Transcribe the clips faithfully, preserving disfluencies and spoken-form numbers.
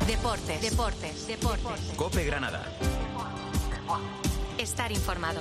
Deportes, deportes, deportes. COPE Granada. Estar informado.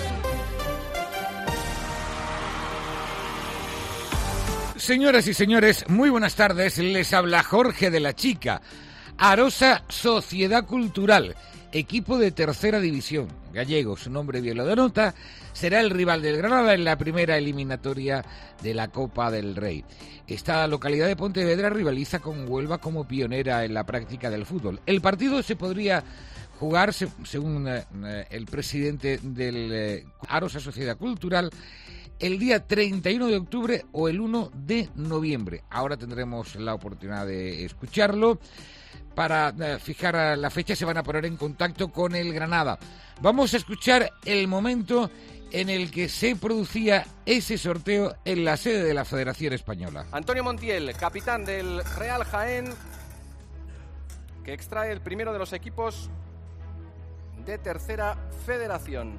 Señoras y señores, muy buenas tardes. Les habla Jorge de la Chica. Arosa Sociedad Cultural, equipo de tercera división, gallego, su nombre bien lo denota, será el rival del Granada en la primera eliminatoria de la Copa del Rey. Esta localidad de Pontevedra rivaliza con Huelva como pionera en la práctica del fútbol. El partido se podría jugar, según eh, el presidente del eh, Arosa Sociedad Cultural, el día treinta y uno de octubre o el uno de noviembre. Ahora tendremos la oportunidad de escucharlo. Para eh, fijar la fecha se van a poner en contacto con el Granada. Vamos a escuchar el momento en el que se producía ese sorteo en la sede de la Federación Española. Antonio Montiel, capitán del Real Jaén, que extrae el primero de los equipos de tercera federación.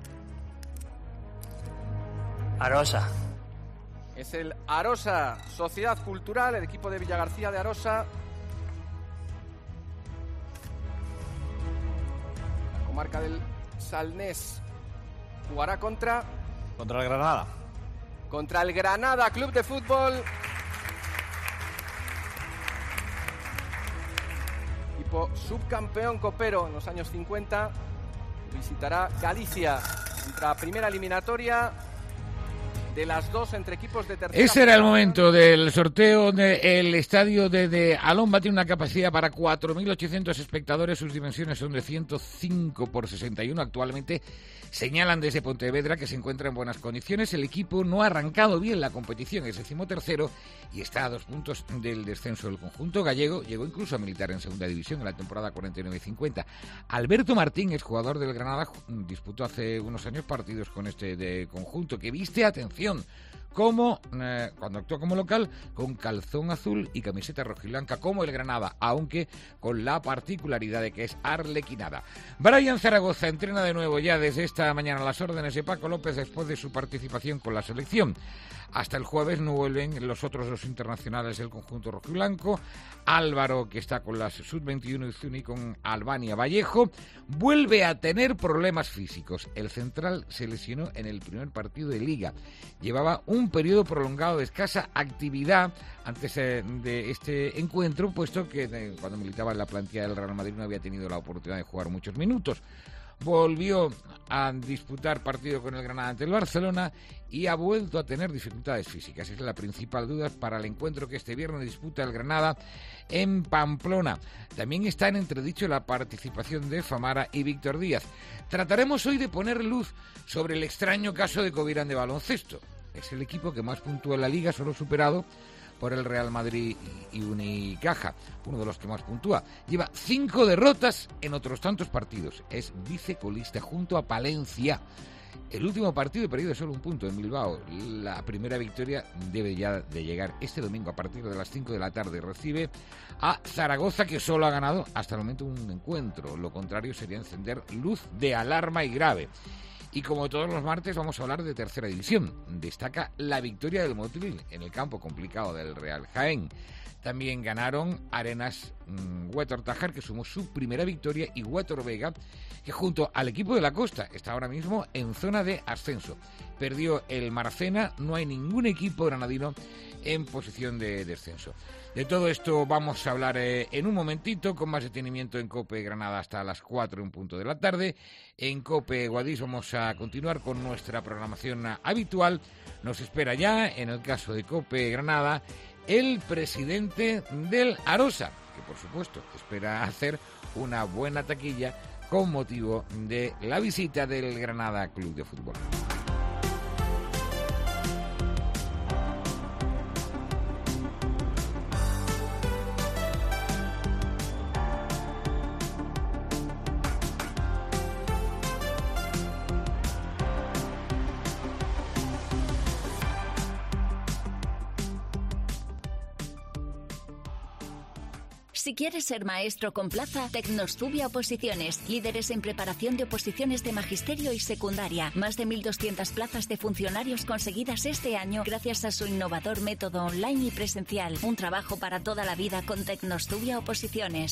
Arosa. Es el Arosa Sociedad Cultural, el equipo de Villagarcía de Arosa. La comarca del Salnés jugará contra... Contra el Granada. Contra el Granada Club de Fútbol. Equipo subcampeón copero en los años cincuenta. Visitará Galicia. Contra primera eliminatoria de las dos entre equipos de tercera. Ese era el momento del sorteo. El estadio de, de Alomba tiene una capacidad para cuatro mil ochocientos espectadores. Sus dimensiones son de ciento cinco por sesenta y uno. Actualmente señalan desde Pontevedra que se encuentra en buenas condiciones. El equipo no ha arrancado bien la competición, es decimotercero y está a dos puntos del descenso. El conjunto gallego llegó incluso a militar en segunda división en la temporada cuarenta y nueve cincuenta. Alberto Martín, es jugador del Granada, disputó hace unos años partidos con este de conjunto que viste, atención, como eh, cuando actuó como local con calzón azul y camiseta rojiblanca como el Granada, aunque con la particularidad de que es arlequinada. Brian Zaragoza entrena de nuevo ya desde esta mañana a las órdenes de Paco López después de su participación con la selección. Hasta el jueves no vuelven los otros dos internacionales del conjunto rojiblanco. Álvaro, que está con las sub veintiuno y Zuni con Albania Vallejo, vuelve a tener problemas físicos. El central se lesionó en el primer partido de Liga. Llevaba un periodo prolongado de escasa actividad antes de este encuentro, puesto que cuando militaba en la plantilla del Real Madrid no había tenido la oportunidad de jugar muchos minutos. Volvió a disputar partido con el Granada ante el Barcelona y ha vuelto a tener dificultades físicas. Es la principal duda para el encuentro que este viernes disputa el Granada en Pamplona. También está en entredicho la participación de Famara y Víctor Díaz. Trataremos hoy de poner luz sobre el extraño caso de Covirán de baloncesto. Es el equipo que más puntúa en la Liga, solo superado por el Real Madrid y Unicaja, uno de los que más puntúa. Lleva cinco derrotas en otros tantos partidos. Es vicecolista junto a Palencia. El último partido perdido solo un punto en Bilbao. La primera victoria debe ya de llegar este domingo a partir de las cinco de la tarde. Recibe a Zaragoza, que solo ha ganado hasta el momento un encuentro. Lo contrario sería encender luz de alarma y grave. Y como todos los martes vamos a hablar de tercera división. Destaca la victoria del Motril en el campo complicado del Real Jaén. También ganaron Arenas mmm, Huétor Tajar, que sumó su primera victoria, y Huétor Vega, que junto al equipo de la Costa está ahora mismo en zona de ascenso. Perdió el Maracena, no hay ningún equipo granadino en posición de descenso. De todo esto vamos a hablar eh, en un momentito, con más detenimiento en COPE Granada hasta las cuatro en punto de la tarde. En COPE Guadix vamos a continuar con nuestra programación habitual. Nos espera ya, en el caso de COPE Granada, el presidente del Arosa, que por supuesto espera hacer una buena taquilla con motivo de la visita del Granada Club de Fútbol. Si quieres ser maestro con plaza, Tecnostubia Oposiciones, líderes en preparación de oposiciones de magisterio y secundaria. Más de mil doscientas plazas de funcionarios conseguidas este año gracias a su innovador método online y presencial. Un trabajo para toda la vida con Tecnostubia Oposiciones.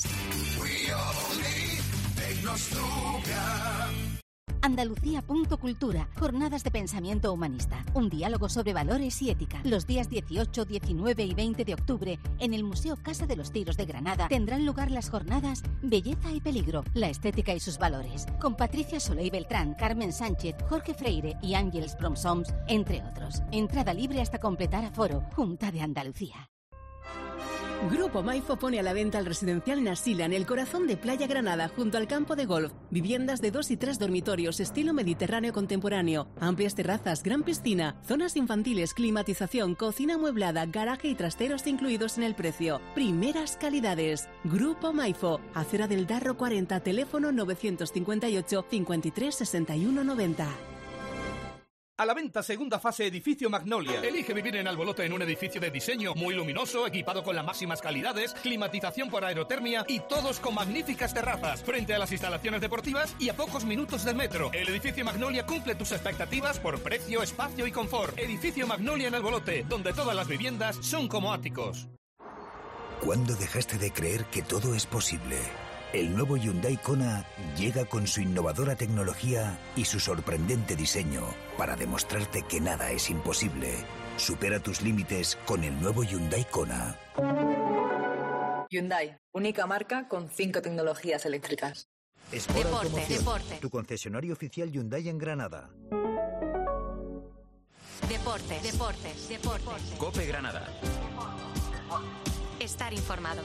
Andalucía punto cultura, jornadas de pensamiento humanista, un diálogo sobre valores y ética. Los días dieciocho, diecinueve y veinte de octubre, en el Museo Casa de los Tiros de Granada, tendrán lugar las jornadas Belleza y Peligro, la estética y sus valores, con Patricia Soleil Beltrán, Carmen Sánchez, Jorge Freire y Ángeles Bromsoms, entre otros. Entrada libre hasta completar aforo. Junta de Andalucía. Grupo Maifo pone a la venta el residencial Nasila en el corazón de Playa Granada, junto al campo de golf. Viviendas de dos y tres dormitorios, estilo mediterráneo contemporáneo. Amplias terrazas, gran piscina, zonas infantiles, climatización, cocina amueblada, garaje y trasteros incluidos en el precio. Primeras calidades. Grupo Maifo, Acera del Darro cuarenta, teléfono novecientos cincuenta y ocho, cincuenta y tres, sesenta y uno, noventa. A la venta segunda fase edificio Magnolia. Elige vivir en Albolote en un edificio de diseño muy luminoso, equipado con las máximas calidades, climatización por aerotermia y todos con magníficas terrazas, frente a las instalaciones deportivas y a pocos minutos del metro. El edificio Magnolia cumple tus expectativas por precio, espacio y confort. Edificio Magnolia en Albolote, donde todas las viviendas son como áticos. ¿Cuándo dejaste de creer que todo es posible? El nuevo Hyundai Kona llega con su innovadora tecnología y su sorprendente diseño para demostrarte que nada es imposible. Supera tus límites con el nuevo Hyundai Kona. Hyundai, única marca con cinco tecnologías eléctricas. Sport Deporte, Automoción, deporte. tu concesionario oficial Hyundai en Granada. Deportes, deportes, deportes. COPE Granada. Estar informado.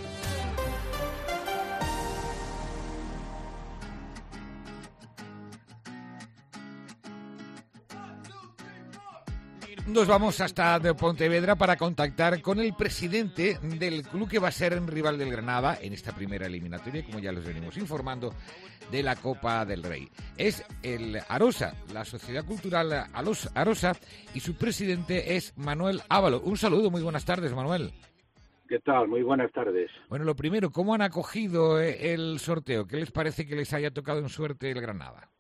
Nos vamos hasta Pontevedra para contactar con el presidente del club que va a ser en rival del Granada en esta primera eliminatoria, como ya los venimos informando, de la Copa del Rey. Es el Arosa, la Sociedad Cultural Arosa, y su presidente es Manuel Ávalo. Un saludo, muy buenas tardes, Manuel. ¿Qué tal? Muy buenas tardes. Bueno, lo primero, ¿cómo han acogido el sorteo? ¿Qué les parece que les haya tocado en suerte el Granada?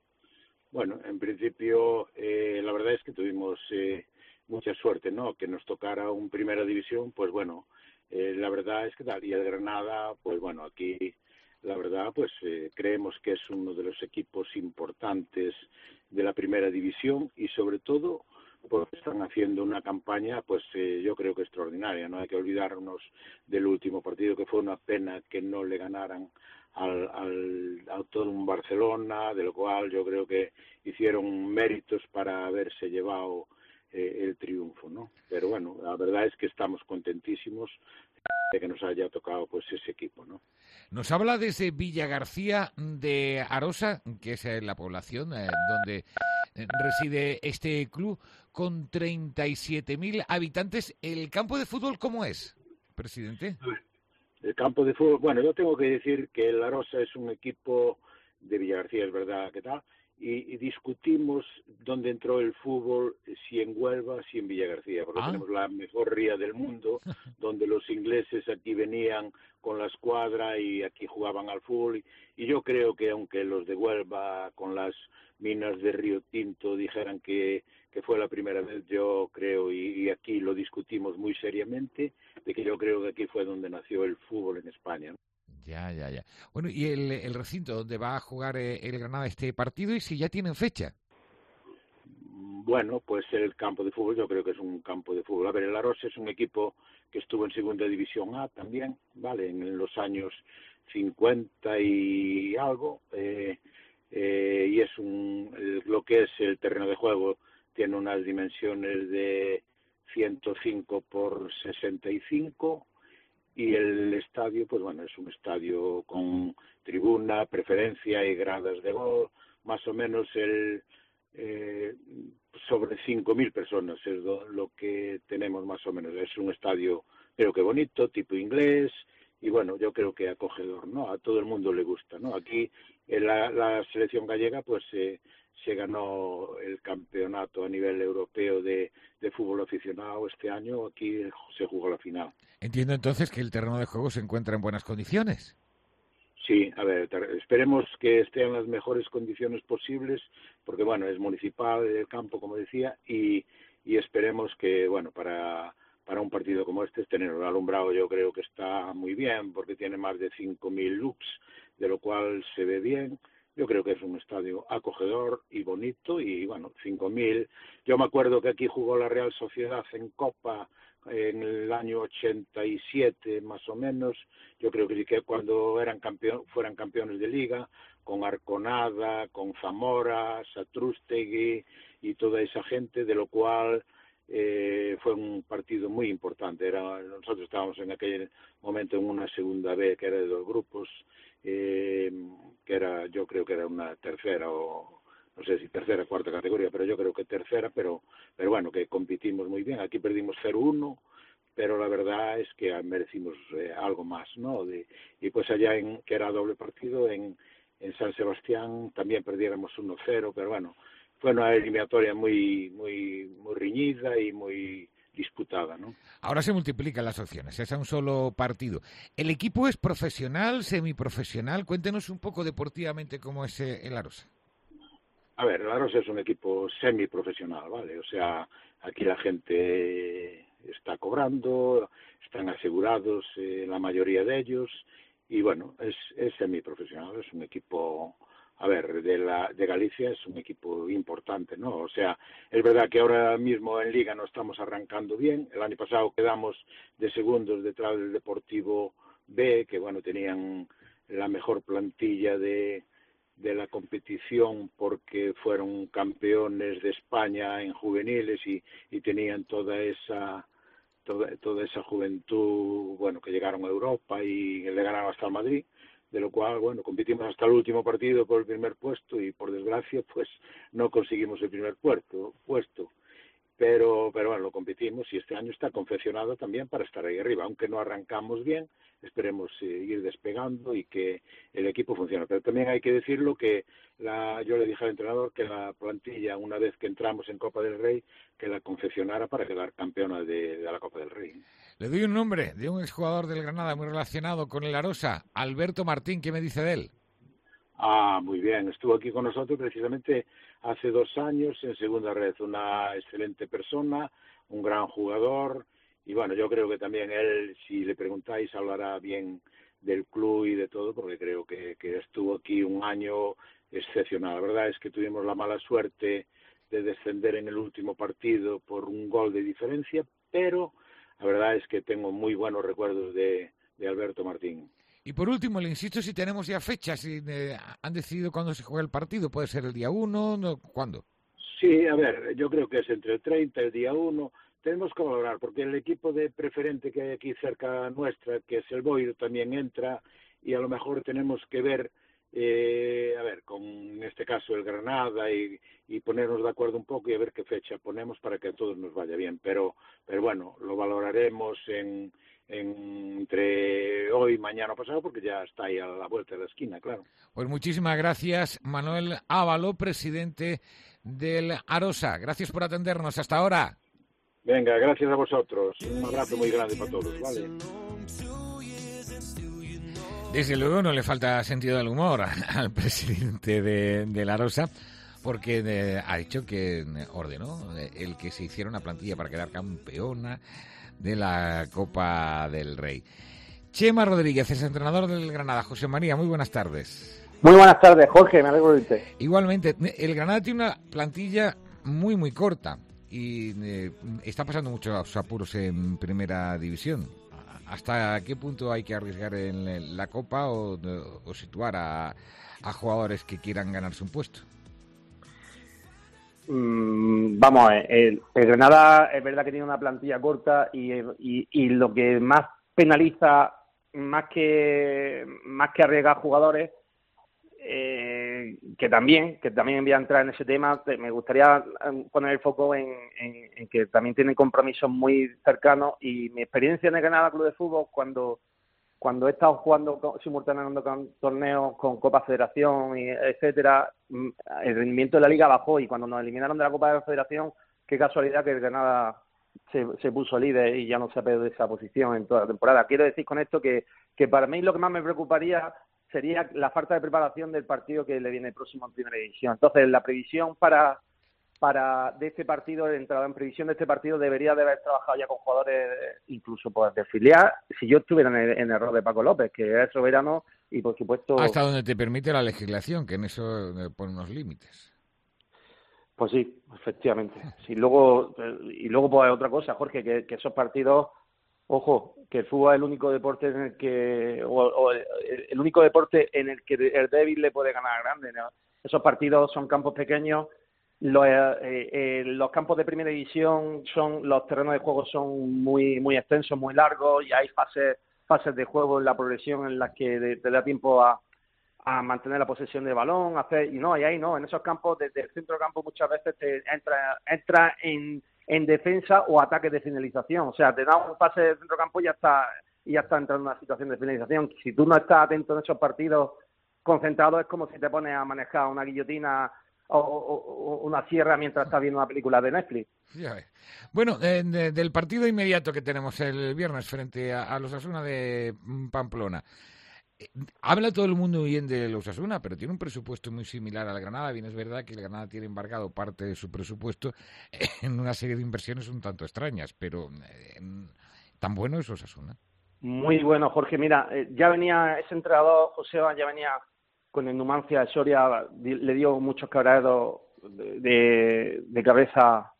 Bueno, en principio, eh, la verdad es que tuvimos eh, mucha suerte, ¿no? Que nos tocara un Primera División, pues bueno, eh, la verdad es que tal. Y el Granada, pues bueno, aquí la verdad, pues eh, creemos que es uno de los equipos importantes de la Primera División y sobre todo porque están haciendo una campaña, pues eh, yo creo que extraordinaria. No hay que olvidarnos del último partido, que fue una pena que no le ganaran al, al Autódromo Barcelona, de lo cual yo creo que hicieron méritos para haberse llevado eh, el triunfo, ¿no? Pero bueno, la verdad es que estamos contentísimos de que nos haya tocado pues ese equipo, ¿no? Nos habla desde Villa García de Arosa, que es la población eh, donde reside este club, con treinta y siete mil habitantes. ¿El campo de fútbol cómo es, presidente? El campo de fútbol, bueno, yo tengo que decir que el Arosa es un equipo de Villa García, es verdad que tal, y, y discutimos dónde entró el fútbol, si en Huelva, si en Villa García, porque ah. tenemos la mejor ría del mundo, donde los ingleses aquí venían con la escuadra y aquí jugaban al fútbol, y, y yo creo que aunque los de Huelva con las minas de Río Tinto dijeran que, que fue la primera vez, yo creo, y, y aquí lo discutimos muy seriamente, de que yo creo que aquí fue donde nació el fútbol en España, ¿no? Ya, ya, ya. Bueno, ¿y el, el recinto donde va a jugar el Granada este partido y si ya tienen fecha? Bueno, pues el campo de fútbol yo creo que es un campo de fútbol. A ver, el Arosa es un equipo que estuvo en Segunda División A también, ¿vale? En los años cincuenta y algo, eh, eh, y es un, lo que es el terreno de juego tiene unas dimensiones de ciento cinco por sesenta y cinco, y el estadio, pues bueno, es un estadio con tribuna, preferencia y gradas de gol, más o menos el eh, sobre cinco mil personas es lo, lo que tenemos más o menos. Es un estadio, creo que bonito, tipo inglés, y bueno, yo creo que acogedor, ¿no? A todo el mundo le gusta, ¿no? Aquí en la, la selección gallega, pues eh, se ganó el campeonato a nivel europeo de, de fútbol aficionado este año, aquí se jugó la final. Entiendo entonces que el terreno de juego se encuentra en buenas condiciones. Sí, a ver, esperemos que esté en las mejores condiciones posibles, porque bueno, es municipal el campo, como decía, y, y esperemos que, bueno, para, para un partido como este, tenerlo alumbrado yo creo que está muy bien, porque tiene más de cinco mil lux, de lo cual se ve bien. Yo creo que es un estadio acogedor y bonito, y bueno, cinco mil. Yo me acuerdo que aquí jugó la Real Sociedad en Copa en el año ochenta y siete más o menos. Yo creo que sí, que cuando eran campeón, fueran campeones de liga, con Arconada, con Zamora, Satrústegui y toda esa gente, de lo cual eh, fue un partido muy importante. Era, nosotros estábamos en aquel momento en una segunda B, que era de dos grupos, eh, que era, yo creo que era una tercera o no sé si tercera o cuarta categoría, pero yo creo que tercera, pero pero bueno, que competimos muy bien. Aquí perdimos cero uno, pero la verdad es que merecimos eh, algo más, ¿no? De, y pues allá, en que era doble partido, en, en San Sebastián también perdiéramos uno cero, pero bueno, fue una eliminatoria muy muy muy riñida y muy disputada, ¿no? Ahora se multiplican las opciones, es a un solo partido. ¿El equipo es profesional, semiprofesional? Cuéntenos un poco deportivamente cómo es el Arosa. A ver, el Arosa es un equipo semiprofesional, ¿vale? O sea, aquí la gente está cobrando, están asegurados eh, la mayoría de ellos, y bueno, es, es semiprofesional, es un equipo, a ver, de la de Galicia es un equipo importante, ¿no? O sea, es verdad que ahora mismo en Liga no estamos arrancando bien. El año pasado quedamos de segundos detrás del Deportivo B, que bueno, tenían la mejor plantilla de de la competición porque fueron campeones de España en juveniles y, y tenían toda esa toda, toda esa juventud, bueno, que llegaron a Europa y le ganaron hasta el Madrid, de lo cual, bueno, competimos hasta el último partido por el primer puesto y por desgracia pues no conseguimos el primer puesto, puesto. Pero, pero bueno, lo competimos y este año está confeccionado también para estar ahí arriba, aunque no arrancamos bien, esperemos eh, ir despegando y que el equipo funcione. Pero también hay que decirlo que la, yo le dije al entrenador que la plantilla, una vez que entramos en Copa del Rey, que la confeccionara para quedar campeona de, de la Copa del Rey. Le doy un nombre de un exjugador del Granada muy relacionado con el Arosa, Alberto Martín. ¿Qué me dice de él? Ah, muy bien. Estuvo aquí con nosotros precisamente hace dos años en segunda red. Una excelente persona, un gran jugador. Y bueno, yo creo que también él, si le preguntáis, hablará bien del club y de todo, porque creo que, que estuvo aquí un año excepcional. La verdad es que tuvimos la mala suerte de descender en el último partido por un gol de diferencia, pero la verdad es que tengo muy buenos recuerdos de, de Alberto Martín. Y por último, le insisto si tenemos ya fechas, si eh, han decidido cuándo se juega el partido, puede ser el día uno, no, ¿cuándo? Sí, a ver, yo creo que es entre el treinta y el día uno. Tenemos que valorar, porque el equipo de preferente que hay aquí cerca nuestra, que es el Boiro, también entra, y a lo mejor tenemos que ver, eh, a ver, con en este caso el Granada, y, y ponernos de acuerdo un poco y a ver qué fecha ponemos para que a todos nos vaya bien. Pero, pero bueno, lo valoraremos en... entre hoy, mañana o pasado, porque ya está ahí a la vuelta de la esquina, claro. Pues muchísimas gracias, Manuel Ávalo, presidente del Arosa. Gracias por atendernos. Hasta ahora. Venga, gracias a vosotros. Un abrazo muy grande para todos, ¿vale? Desde luego no le falta sentido del humor al presidente de, de la Arosa, porque eh, ha dicho que ordenó eh, el que se hiciera una plantilla para quedar campeona de la Copa del Rey. Chema Rodríguez es entrenador del Granada. José María, muy buenas tardes. Muy buenas tardes, Jorge, me alegro de usted. Igualmente, el Granada tiene una plantilla muy, muy corta y eh, está pasando muchos apuros en Primera División. ¿Hasta qué punto hay que arriesgar en la Copa o, o situar a, a jugadores que quieran ganarse un puesto? Mm, vamos a ver, el, el Granada es verdad que tiene una plantilla corta y, y, y lo que más penaliza, más que más que arriesgar jugadores, eh, que también que también voy a entrar en ese tema, me gustaría poner el foco en, en, en que también tienen compromisos muy cercanos, y mi experiencia en el Granada Club de Fútbol, cuando cuando he estado jugando con, simultáneamente con torneos, con Copa Federación, y etcétera, el rendimiento de la Liga bajó, y cuando nos eliminaron de la Copa de la Federación, qué casualidad que el Granada se, se puso líder y ya no se ha perdido esa posición en toda la temporada. Quiero decir con esto que, que para mí lo que más me preocuparía sería la falta de preparación del partido que le viene próximo en Primera División. Entonces, la previsión para para de este partido, el entrada en previsión de este partido, debería de haber trabajado ya con jugadores, incluso pues, de filial, si yo estuviera en el, en el rol de Paco López, que es soberano y, por supuesto... Hasta donde te permite la legislación, que en eso pone unos límites. Pues sí, efectivamente. Sí, luego, y luego pues otra cosa, Jorge, que, que esos partidos, ojo, que el fútbol es el único deporte en el que, o, o el, el único deporte en el que el débil le puede ganar al grande, ¿no? Esos partidos son campos pequeños. Los, eh, eh, los campos de Primera División son, los terrenos de juego son muy muy extensos, muy largos, y hay fases fases de juego en la progresión en las que de, te da tiempo a, a mantener la posesión de balón, hacer y no, y ahí no, en esos campos desde el centro del campo muchas veces te entra entra en, en defensa o ataques de finalización, o sea, te da un pase del centro del campo y ya está y ya está entrando en una situación de finalización. Si tú no estás atento en esos partidos concentrados, es como si te pones a manejar una guillotina O, o, o una sierra mientras estás viendo una película de Netflix. Ya ves. Bueno, eh, de, del partido inmediato que tenemos el viernes frente a, a los Osasuna de Pamplona, eh, habla todo el mundo bien de los Osasuna, pero tiene un presupuesto muy similar al Granada. Bien, es verdad que el Granada tiene embargado parte de su presupuesto en una serie de inversiones un tanto extrañas, pero eh, ¿tan bueno es Osasuna? Muy bueno, Jorge. Mira, eh, ya venía ese entrenador, Joseba, ya venía con el Numancia. Soria le dio muchos quebraderos de, de, de cabeza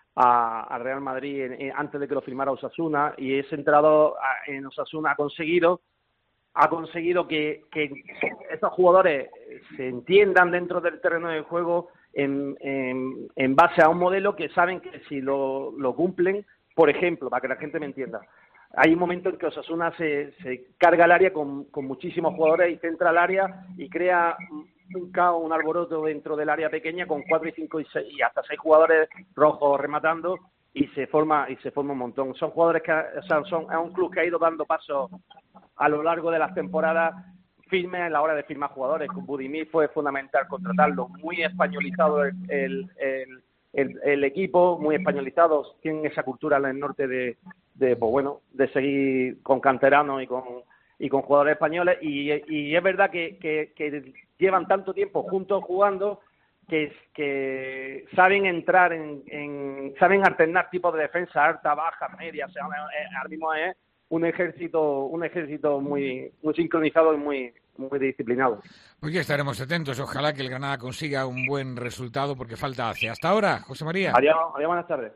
a, a Real Madrid en, en, antes de que lo firmara Osasuna, y ese entrenador en Osasuna ha conseguido ha conseguido que, que esos jugadores se entiendan dentro del terreno de juego en, en, en base a un modelo que saben que si lo, lo cumplen, por ejemplo, para que la gente me entienda, hay un momento en que Osasuna se, se carga el área con, con muchísimos jugadores y centra el área y crea un caos, un alboroto dentro del área pequeña con cuatro y cinco y seis y hasta seis jugadores rojos rematando, y se forma y se forma un montón. Son jugadores que, o sea, son es un club que ha ido dando pasos a lo largo de las temporadas firmes a la hora de firmar jugadores. Con Budimir fue fundamental contratarlo, muy españolizado el, el, el El, el equipo, muy españolizado, tienen esa cultura en el norte de, de pues bueno, de seguir con canteranos y con y con jugadores españoles, y, y es verdad que, que, que llevan tanto tiempo juntos jugando que, que saben entrar en, en saben alternar tipos de defensa, alta, baja, media, o sea, ahora mismo es un ejército un ejército muy muy sincronizado y muy muy disciplinado. Pues ya estaremos atentos. Ojalá que el Granada consiga un buen resultado, porque falta hace. Hasta ahora, José María. Adiós, adiós, buenas tardes.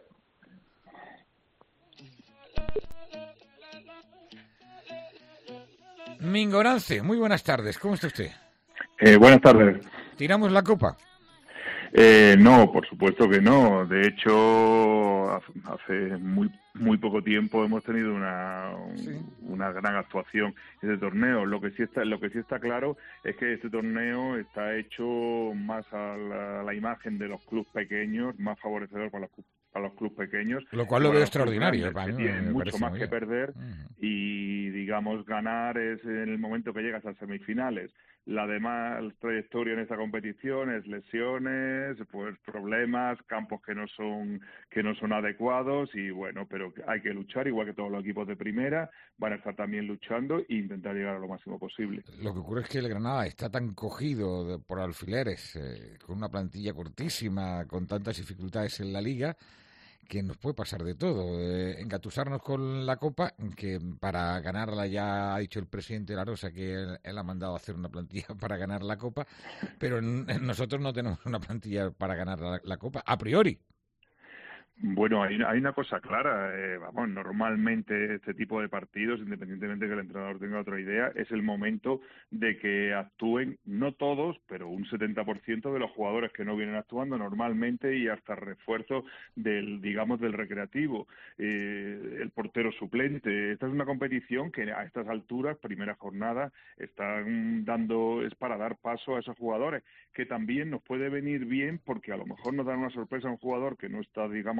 Mingorance, muy buenas tardes. ¿Cómo está usted? Eh, buenas tardes. ¿Tiramos la copa? Eh, no, por supuesto que no. De hecho, hace muy muy poco tiempo hemos tenido una sí. una gran actuación en este torneo. Lo que sí está lo que sí está claro es que este torneo está hecho más a la, a la imagen de los clubes pequeños, más favorecedor para los para los clubes pequeños. Lo cual lo veo extraordinario. Para mí, tienen mucho más que perder uh-huh. y, digamos, ganar es en el momento que llegas a semifinales. La demás trayectoria en esta competición es lesiones, pues problemas, campos que no son que no son adecuados, y bueno, pero hay que luchar, igual que todos los equipos de primera van a estar también luchando e intentar llegar a lo máximo posible. Lo que ocurre es que el Granada está tan cogido de, por alfileres, eh, con una plantilla cortísima, con tantas dificultades en la Liga, que nos puede pasar de todo. Eh, engatusarnos con la Copa, que para ganarla ya ha dicho el presidente de la Rosa que él, él ha mandado a hacer una plantilla para ganar la Copa, pero n- nosotros no tenemos una plantilla para ganar la, la Copa, a priori. Bueno, hay, hay una cosa clara, eh, vamos, normalmente este tipo de partidos, independientemente de que el entrenador tenga otra idea, es el momento de que actúen, no todos, pero un setenta por ciento de los jugadores que no vienen actuando normalmente, y hasta refuerzo del, digamos, del recreativo, eh, el portero suplente. Esta es una competición que a estas alturas, primera jornada, están dando, es para dar paso a esos jugadores, que también nos puede venir bien, porque a lo mejor nos dan una sorpresa a un jugador que no está, digamos,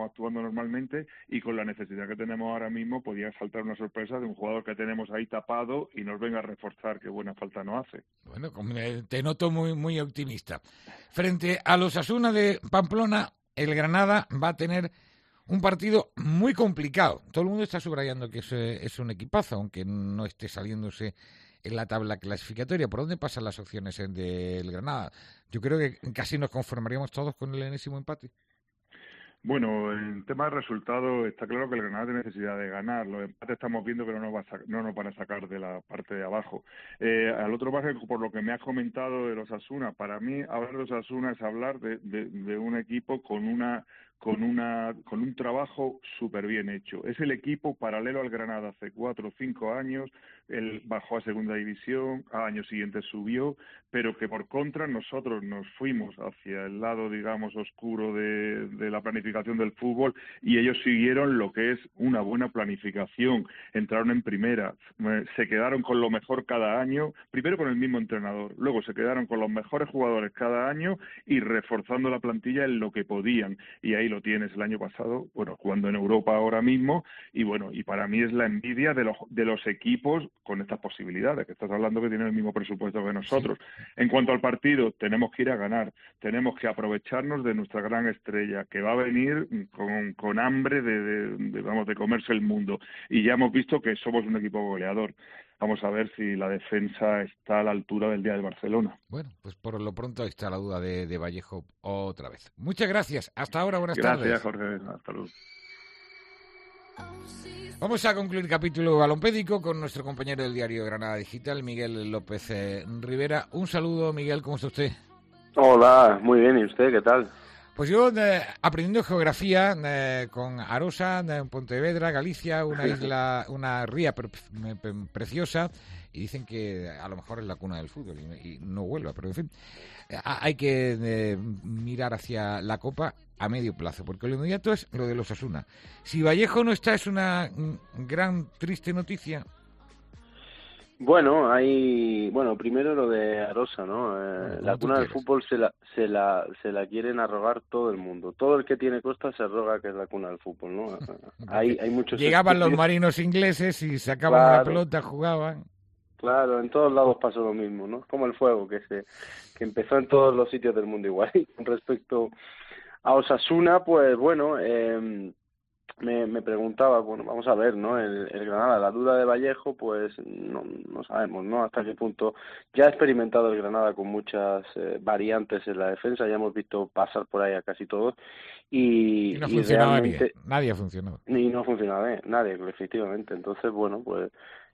estamos actuando normalmente y con la necesidad que tenemos ahora mismo podía saltar una sorpresa de un jugador que tenemos ahí tapado y nos venga a reforzar, qué buena falta nos hace. Bueno, te noto muy, muy optimista. Frente a los Osasuna de Pamplona, el Granada va a tener un partido muy complicado. Todo el mundo está subrayando que es, es un equipazo, aunque no esté saliéndose en la tabla clasificatoria. ¿Por dónde pasan las opciones del Granada? Yo creo que casi nos conformaríamos todos con el enésimo empate. Bueno, en tema de resultados está claro que el Granada tiene necesidad de ganar. Los empates estamos viendo que no nos, va a no nos van a sacar de la parte de abajo. Eh, al otro margen, por lo que me has comentado de los Osasuna, para mí hablar de Osasuna es hablar de, de, de un equipo con una con una con un trabajo súper bien hecho. Es el equipo paralelo al Granada hace cuatro o cinco años. Él bajó a segunda división, al año siguiente subió, pero que por contra nosotros nos fuimos hacia el lado, digamos, oscuro de, de la planificación del fútbol y ellos siguieron lo que es una buena planificación. Entraron en primera, se quedaron con lo mejor cada año, primero con el mismo entrenador, luego se quedaron con los mejores jugadores cada año y reforzando la plantilla en lo que podían. Y ahí lo tienes el año pasado, bueno, jugando en Europa ahora mismo, y bueno, y para mí es la envidia de los, de los equipos con estas posibilidades, que estás hablando que tienen el mismo presupuesto que nosotros. Sí. En cuanto al partido, tenemos que ir a ganar, tenemos que aprovecharnos de nuestra gran estrella, que va a venir con, con hambre de, de, de, vamos, de comerse el mundo, y ya hemos visto que somos un equipo goleador. Vamos a ver si la defensa está a la altura del día del Barcelona. Bueno, pues por lo pronto ahí está la duda de, de Vallejo otra vez. Muchas gracias. Hasta ahora, buenas gracias, tardes. Gracias, Jorge. Hasta luego. Vamos a concluir el capítulo balompédico con nuestro compañero del diario Granada Digital, Miguel López eh, Rivera. Un saludo, Miguel, ¿cómo está usted? Hola, muy bien, ¿y usted qué tal? Pues yo, eh, aprendiendo geografía eh, con Arosa, en Pontevedra, Galicia, una isla, una ría pre pre preciosa, y dicen que a lo mejor es la cuna del fútbol y, y no vuelva, pero en fin, eh, hay que eh, mirar hacia la Copa a medio plazo, porque lo inmediato es lo de los Osasuna. Si Vallejo no está, es una gran triste noticia. Bueno, hay, bueno, primero lo de Arosa, ¿no? Eh, la cuna del fútbol se la, se la, se la quieren arrogar todo el mundo. Todo el que tiene costa se arroga que es la cuna del fútbol, ¿no? hay, hay muchos. Llegaban los marinos ingleses y sacaban claro, la pelota, jugaban. Claro, en todos lados pasó lo mismo, ¿no? Como el fuego que se, que empezó en todos los sitios del mundo igual. Con respecto a Osasuna, pues bueno, eh, Me, me preguntaba, bueno, vamos a ver, ¿no? El, el Granada, la duda de Vallejo, pues no, no sabemos, ¿no? Hasta qué punto. Ya ha experimentado el Granada con muchas eh, variantes en la defensa, ya hemos visto pasar por ahí a casi todos. Y, y no y funcionaba realmente, bien, nadie ha funcionado. Y no funcionaba bien, nadie, efectivamente. Entonces, bueno, pues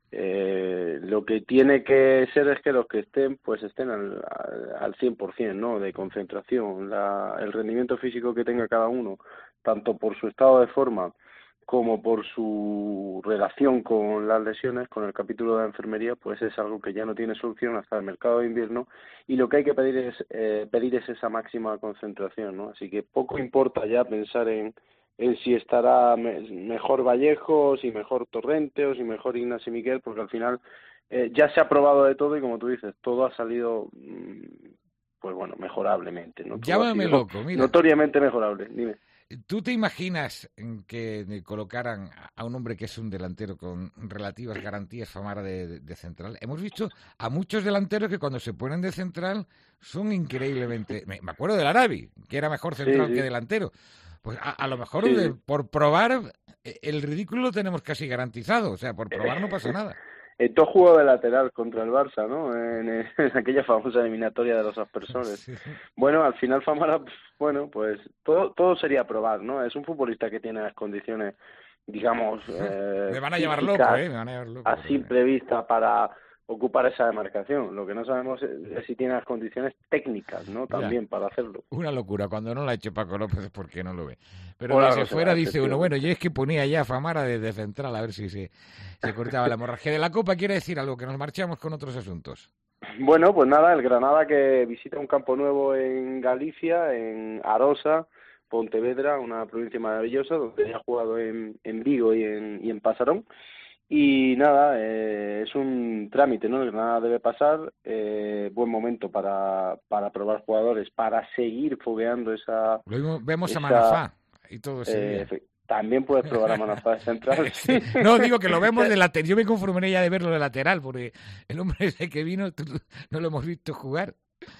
eh, lo que tiene que ser es que los que estén, pues estén al, al, al cien por ciento, ¿no? De concentración, la, el rendimiento físico que tenga cada uno, tanto por su estado de forma como por su relación con las lesiones, con el capítulo de la enfermería, pues es algo que ya no tiene solución hasta el mercado de invierno, y lo que hay que pedir es eh, pedir es esa máxima concentración, ¿no? Así que poco importa ya pensar en, en si estará me, mejor Vallejo, si mejor Torrente o si mejor Ignacio Miquel, porque al final eh, ya se ha probado de todo y, como tú dices, todo ha salido mmm, pues bueno, mejorablemente, ¿no? Llámame loco, mira. Notoriamente mejorable, dime. ¿Tú te imaginas que colocaran a un hombre que es un delantero con relativas garantías, Famara de, de, de central? Hemos visto a muchos delanteros que cuando se ponen de central son increíblemente... Me, me acuerdo del Arabi, que era mejor central sí, sí. que delantero. Pues a, a lo mejor sí. de, por probar el ridículo lo tenemos casi garantizado. O sea, por probar no pasa nada. Esto jugó de lateral contra el Barça, ¿no? En, en aquella famosa eliminatoria de los aspersores. Sí. Bueno, al final Famara, bueno, pues todo todo sería probar, ¿no? Es un futbolista que tiene las condiciones, digamos... Eh, Me van a llevar loco, ¿eh? Me van a llevar loco. A simple vista para ocupar esa demarcación. Lo que no sabemos es si tiene las condiciones técnicas, ¿no? También ya. Para hacerlo. Una locura. Cuando no la ha hecho Paco López es porque no lo ve. Pero bueno, si fuera dice uno, bueno, yo es que ponía ya a Famara desde de central a ver si se, se cortaba la hemorragia de la Copa. ¿Quiere decir algo? Que nos marchamos con otros asuntos. Bueno, pues nada, el Granada que visita un campo nuevo en Galicia, en Arosa, Pontevedra, una provincia maravillosa, donde ya ha jugado en, en Vigo y en, y en Pasarón. Y nada, eh, es un trámite, ¿no? El Granada debe pasar, eh, buen momento para, para probar jugadores, para seguir fogueando esa... Luego vemos esa... a Manafá, Y todo Sevilla. Eh, también puedes probar a Manafá de central. Sí. No, digo que lo vemos de lateral. Yo me conformaré ya de verlo de lateral, porque el hombre ese que vino tú, no lo hemos visto jugar.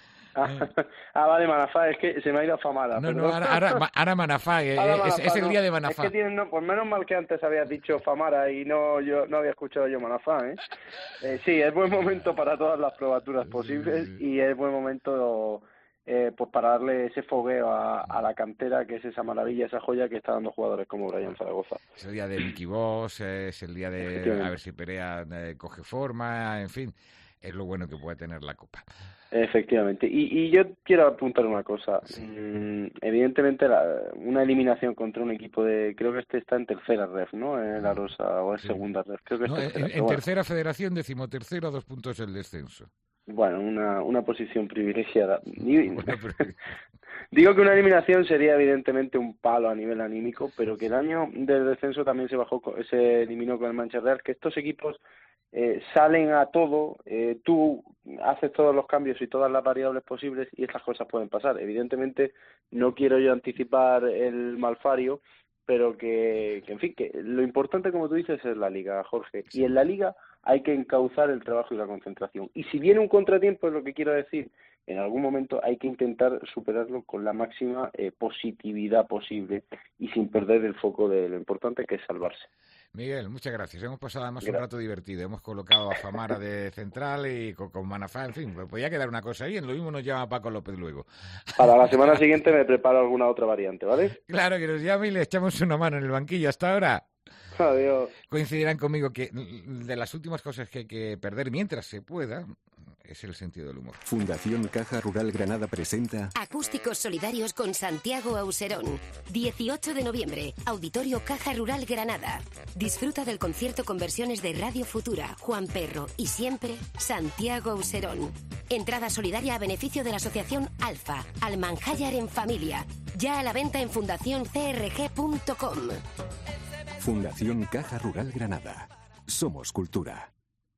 Ah, ah, vale, Manafá, es que se me ha ido a Famara. No, pero... no, ahora, ahora, ahora Manafá, eh, ahora es, Manafá, es el no, día de Manafá. Es que tienen, no, pues menos mal que antes habías dicho Famara y no yo no había escuchado yo Manafá, ¿eh? eh sí, es buen momento para todas las probaturas posibles y es buen momento eh, pues para darle ese fogueo a, a la cantera, que es esa maravilla, esa joya que está dando jugadores como Brian Zaragoza. Es el día de Mickey Boss, es el día de a ver si Perea eh, coge forma, en fin, es lo bueno que puede tener la Copa. Efectivamente. Y, y yo quiero apuntar una cosa. Sí. Mm, evidentemente, la, una eliminación contra un equipo de... Creo que este está en tercera ref, ¿no? En la Rosa, o en sí. segunda ref. Creo que no, es tercera, en, en tercera bueno. Federación, decimotercero, a dos puntos el descenso. Bueno, una, una posición privilegiada. Bueno, pero... Digo que una eliminación sería evidentemente un palo a nivel anímico, pero que el año del descenso también se bajó, se eliminó con el Manchester Real, que estos equipos eh, salen a todo, eh, tú haces todos los cambios y todas las variables posibles y estas cosas pueden pasar. Evidentemente no quiero yo anticipar el malfario, pero que, que en fin, que lo importante, como tú dices, es la Liga, Jorge, y en la Liga hay que encauzar el trabajo y la concentración. Y si viene un contratiempo, es lo que quiero decir, en algún momento hay que intentar superarlo con la máxima eh, positividad posible y sin perder el foco de lo importante, que es salvarse. Miguel, muchas gracias. Hemos pasado además gracias. un rato divertido. Hemos colocado a Famara de central y con, con Manafá, en fin, pues podía quedar una cosa ahí. En lo mismo nos llama Paco López luego. Para la semana siguiente me preparo alguna otra variante, ¿vale? Claro, que nos llame y le echamos una mano en el banquillo. Hasta ahora. Adiós. Coincidirán conmigo que de las últimas cosas que hay que perder mientras se pueda es el sentido del humor. Fundación Caja Rural Granada presenta Acústicos Solidarios con Santiago Auserón. dieciocho de noviembre, Auditorio Caja Rural Granada. Disfruta del concierto con versiones de Radio Futura, Juan Perro y siempre Santiago Auserón. Entrada solidaria a beneficio de la asociación Alfa, Almanjayar en Familia. Ya a la venta en fundación c r g punto com. Fundación Caja Rural Granada. Somos cultura.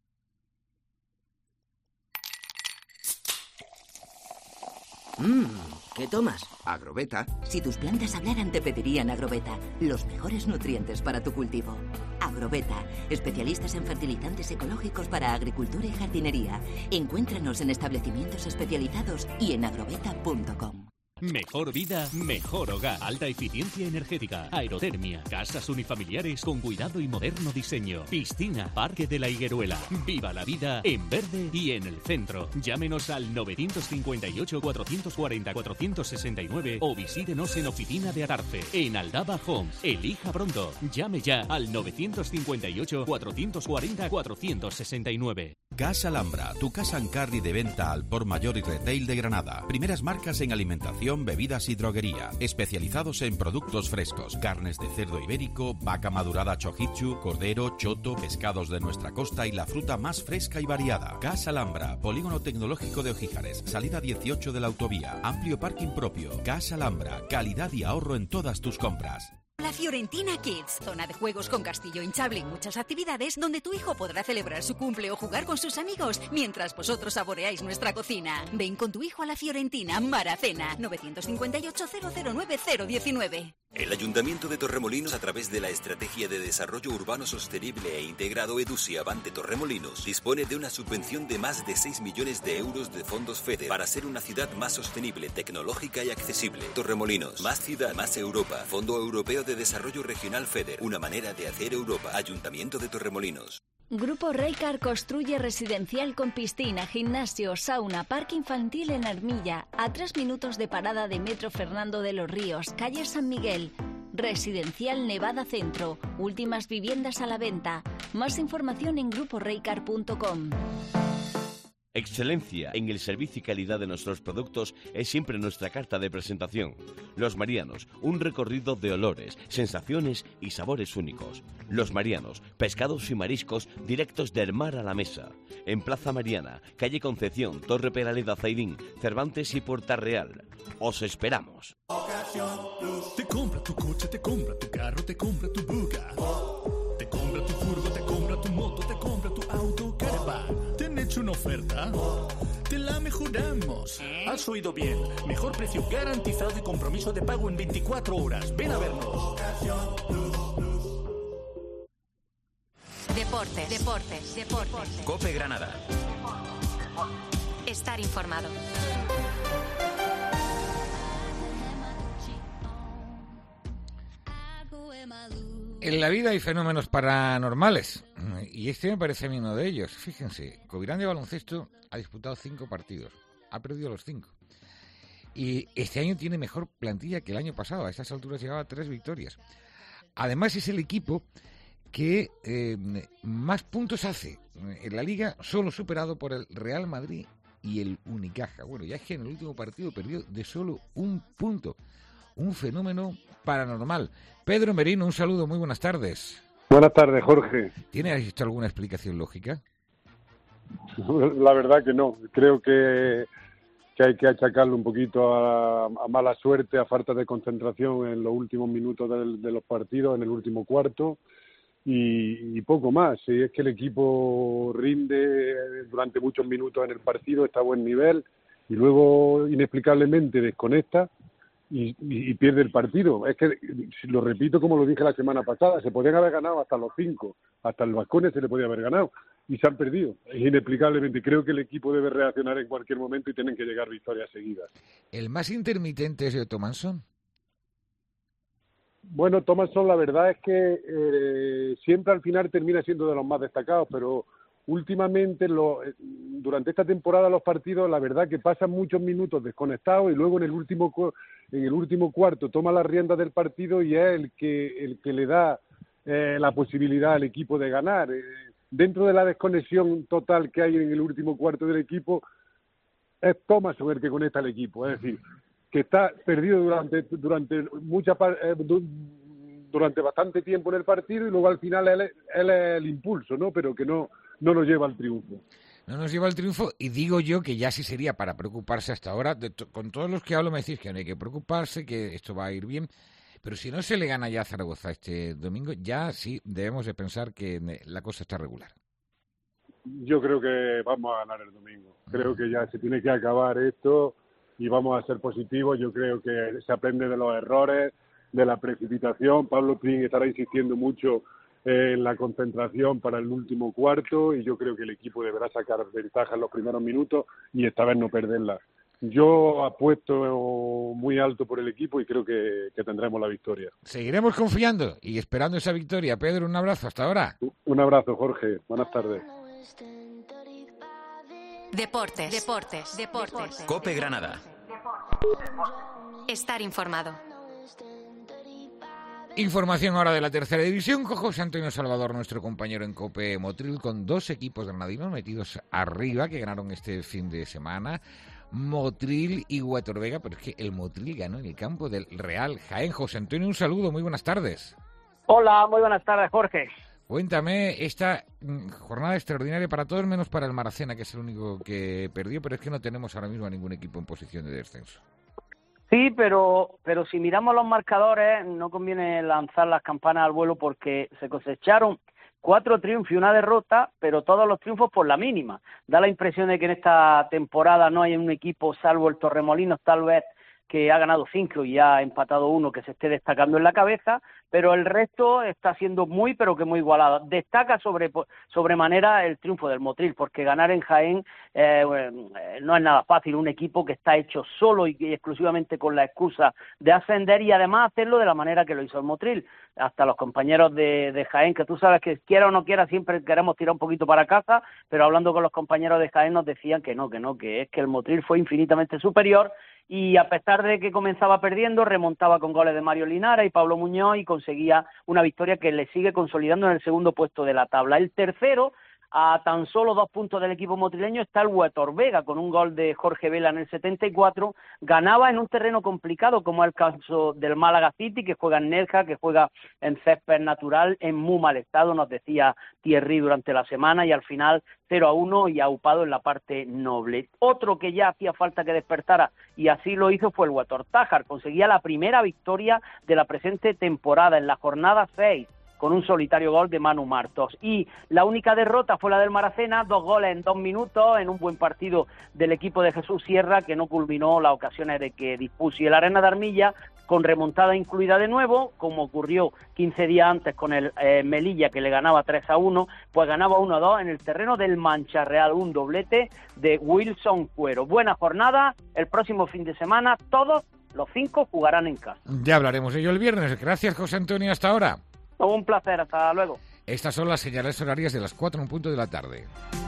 Mmm, ¿qué tomas? Agrobeta. Si tus plantas hablaran, te pedirían Agrobeta. Los mejores nutrientes para tu cultivo. Agrobeta, especialistas en fertilizantes ecológicos para agricultura y jardinería. Encuéntranos en establecimientos especializados y en agrobeta punto com. Mejor vida, mejor hogar. Alta eficiencia energética, aerotermia, casas unifamiliares con cuidado y moderno diseño. Piscina, Parque de la Higueruela. Viva la vida en verde y en el centro. Llámenos al nueve cinco ocho, cuatro cuatro cero, cuatro seis nueve o visítenos en Oficina de Adarfe, en Aldaba Homes. Elija pronto. Llame ya al nueve cinco ocho, cuatro cuatro cero, cuatro seis nueve. Casa Alhambra, tu casa en carry de venta al por mayor y retail de Granada. Primeras marcas en alimentación, bebidas y droguería. Especializados en productos frescos, carnes de cerdo ibérico, vaca madurada chojichu, cordero, choto, pescados de nuestra costa y la fruta más fresca y variada. Casa Alhambra, Polígono Tecnológico de Ojíjares, salida dieciocho de la autovía. Amplio parking propio. Casa Alhambra, calidad y ahorro en todas tus compras. La Fiorentina Kids, zona de juegos con castillo hinchable y muchas actividades donde tu hijo podrá celebrar su cumple o jugar con sus amigos mientras vosotros saboreáis nuestra cocina. Ven con tu hijo a la Fiorentina Maracena, nueve cinco ocho, cero cero nueve, cero uno nueve. El Ayuntamiento de Torremolinos, a través de la Estrategia de Desarrollo Urbano Sostenible e Integrado EDUSI Avante Torremolinos, dispone de una subvención de más de seis millones de euros de fondos FEDER para ser una ciudad más sostenible, tecnológica y accesible. Torremolinos, más ciudad, más Europa. Fondo Europeo de Desarrollo Regional FEDER, una manera de hacer Europa. Ayuntamiento de Torremolinos. Grupo Reycar construye residencial con piscina, gimnasio, sauna, parque infantil en Armilla, a tres minutos de parada de Metro Fernando de los Ríos, calle San Miguel. Residencial Nevada Centro, últimas viviendas a la venta. Más información en grupo reycar punto com. Excelencia en el servicio y calidad de nuestros productos es siempre nuestra carta de presentación. Los Marianos, un recorrido de olores, sensaciones y sabores únicos. Los Marianos, pescados y mariscos directos del mar a la mesa. En Plaza Mariana, calle Concepción, Torre Peraleda Zaidín, Cervantes y Puerta Real. Os esperamos. Te compra tu coche, te compra tu carro, te compra tu buga. Te compra tu furgo, te compra tu moto, te compra tu auto, caravan. ¿Te han hecho una oferta? te la mejoramos. Has oído bien. Mejor precio garantizado y compromiso de pago en veinticuatro horas. Ven a vernos. Deportes, deportes, deportes. COPE Granada. Estar informado. En la vida hay fenómenos paranormales y este me parece a mí uno de ellos. Fíjense, Covirán de baloncesto ha disputado cinco partidos, ha perdido los cinco. Y este año tiene mejor plantilla que el año pasado, a estas alturas llevaba tres victorias. Además es el equipo que eh, más puntos hace en la liga, solo superado por el Real Madrid y el Unicaja. Bueno, ya es que en el último partido perdió de solo un punto. Un fenómeno paranormal. Pedro Merino, un saludo, muy buenas tardes. Buenas tardes, Jorge. ¿Tiene esto alguna explicación lógica? La verdad que no. Creo que, que hay que achacarlo un poquito a, a mala suerte, a falta de concentración en los últimos minutos del, de los partidos, en el último cuarto, y, y poco más. Si es que el equipo rinde durante muchos minutos en el partido, está a buen nivel, y luego inexplicablemente desconecta, Y, y, y pierde el partido. Es que, lo repito como lo dije la semana pasada, se podían haber ganado hasta los cinco, hasta el Baskonia se le podía haber ganado, y se han perdido, inexplicablemente. Creo que el equipo debe reaccionar en cualquier momento y tienen que llegar victorias seguidas. ¿El más intermitente es de Thomasson? Bueno, Thomasson, la verdad es que eh, siempre al final termina siendo de los más destacados, pero últimamente, lo, durante esta temporada, los partidos, la verdad que pasan muchos minutos desconectados y luego en el último en el último cuarto toma las riendas del partido y es el que el que le da eh, la posibilidad al equipo de ganar. Eh, dentro de la desconexión total que hay en el último cuarto del equipo, es Thomasson el que conecta al equipo. Es decir, que está perdido durante durante mucha eh, durante bastante tiempo en el partido y luego al final él, él es el impulso, ¿no? Pero que no no nos lleva al triunfo. No nos lleva al triunfo, y digo yo que ya sí sería para preocuparse hasta ahora. De to- con todos los que hablo me decís que no hay que preocuparse, que esto va a ir bien, pero si no se le gana ya a Zaragoza este domingo, ya sí debemos de pensar que la cosa está regular. Yo creo que vamos a ganar el domingo. Creo que ya se tiene que acabar esto y vamos a ser positivos. Yo creo que se aprende de los errores, de la precipitación. Pablo Prin estará insistiendo mucho en la concentración para el último cuarto y yo creo que el equipo deberá sacar ventaja en los primeros minutos y esta vez no perderla. Yo apuesto muy alto por el equipo y creo que, que tendremos la victoria. Seguiremos confiando y esperando esa victoria. Pedro, un abrazo, hasta ahora. Un abrazo, Jorge. Buenas tardes. Deportes, deportes, deportes. COPE Granada. Estar informado. Información ahora de la tercera división con José Antonio Salvador, nuestro compañero en COPE Motril, con dos equipos granadinos metidos arriba que ganaron este fin de semana, Motril y Huetorvega, pero es que el Motril ganó en el campo del Real Jaén. José Antonio, un saludo, muy buenas tardes. Hola, muy buenas tardes, Jorge. Cuéntame esta mm, jornada extraordinaria para todos menos para el Maracena, que es el único que perdió, pero es que no tenemos ahora mismo a ningún equipo en posición de descenso. Sí, pero pero si miramos los marcadores, no conviene lanzar las campanas al vuelo porque se cosecharon cuatro triunfos y una derrota, pero todos los triunfos por la mínima. Da la impresión de que en esta temporada no hay un equipo, salvo el Torremolinos, tal vez, que ha ganado cinco y ha empatado uno que se esté destacando en la cabeza, pero el resto está siendo muy, pero que muy igualado. Destaca sobre sobremanera el triunfo del Motril, porque ganar en Jaén eh, no es nada fácil, un equipo que está hecho solo y, y exclusivamente con la excusa de ascender y además hacerlo de la manera que lo hizo el Motril. Hasta los compañeros de, de Jaén, que tú sabes que quiera o no quiera, siempre queremos tirar un poquito para casa, pero hablando con los compañeros de Jaén nos decían que no, que no, que es que el Motril fue infinitamente superior y a pesar de que comenzaba perdiendo, remontaba con goles de Mario Linara y Pablo Muñoz y conseguía una victoria que le sigue consolidando en el segundo puesto de la tabla. El tercero, a tan solo dos puntos del equipo motrileño, está el Huetorvega, con un gol de Jorge Vela en el setenta y cuatro, ganaba en un terreno complicado, como es el caso del Málaga City, que juega en Nerja, que juega en césped natural, en muy mal estado, nos decía Thierry durante la semana, y al final cero a uno y aupado en la parte noble. Otro que ya hacía falta que despertara, y así lo hizo, fue el Huetortájar, conseguía la primera victoria de la presente temporada en la jornada seis, con un solitario gol de Manu Martos. Y la única derrota fue la del Maracena, dos goles en dos minutos, en un buen partido del equipo de Jesús Sierra, que no culminó las ocasiones de que dispuso. Y el Arena de Armilla, con remontada incluida de nuevo, como ocurrió quince días antes con el eh, Melilla, que le ganaba tres a uno, pues ganaba uno a dos en el terreno del Mancha Real, un doblete de Wilson Cuero. Buena jornada, el próximo fin de semana todos los cinco jugarán en casa. Ya hablaremos de ello el viernes. Gracias, José Antonio, hasta ahora. Un placer, hasta luego. Estas son las señales horarias de las cuatro en punto de la tarde.